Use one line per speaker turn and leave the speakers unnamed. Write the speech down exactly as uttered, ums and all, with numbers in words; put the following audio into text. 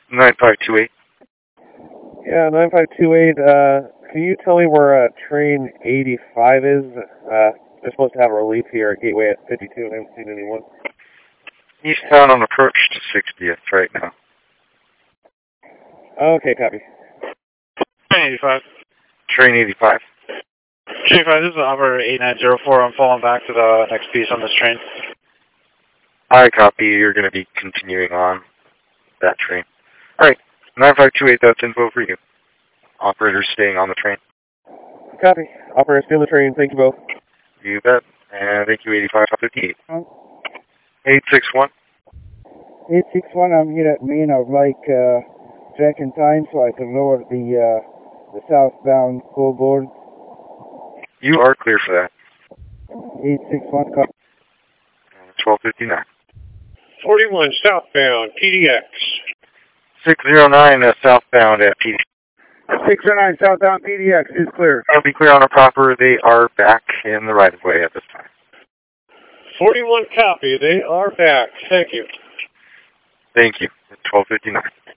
nine five two eight.
Yeah, nine five two eight. Uh, can you tell me where uh, train eighty-five is? Uh, they're supposed to have a relief here at Gateway at fifty-two, and I haven't seen anyone.
Eastbound on approach to sixtieth right now.
Okay, copy.
Train eighty-five.
Train eighty-five.
Train eighty-five, this is operator eight nine zero four. I'm falling back to the next piece on this train.
I copy. You're going to be continuing on that train. All right. nine five two eight, that's info for you. Operator staying on the train.
Copy. Operator, stay on the train. Thank you both.
You bet. And thank you, eighty-five fifty-eight. eight six one.
eight six one, I'm here at Main. I would like uh, track and time so I can lower the uh, the southbound scoreboard.
You are clear for that.
eight six one, copy.
twelve fifty-nine.
forty-one southbound, P D X.
six zero nine uh, southbound at P D X.
six oh nine southbound P D X is clear.
I'll be clear on a proper. They are back in the right of way at this time.
forty-one copy. They are back. Thank you.
Thank you. twelve fifty-nine.